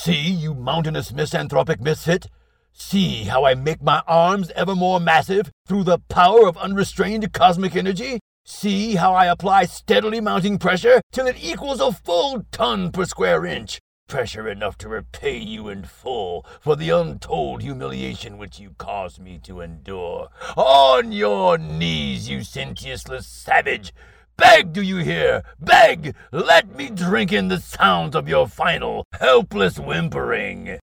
See, you mountainous misanthropic misfit? See how I make my arms ever more massive through the power of unrestrained cosmic energy? See how I apply steadily mounting pressure till it equals a full ton per square inch. Pressure enough to repay you in full for the untold humiliation which you caused me to endure. On your knees, you sentienceless savage! Beg, do you hear? Beg! Let me drink in the sounds of your final, helpless whimpering!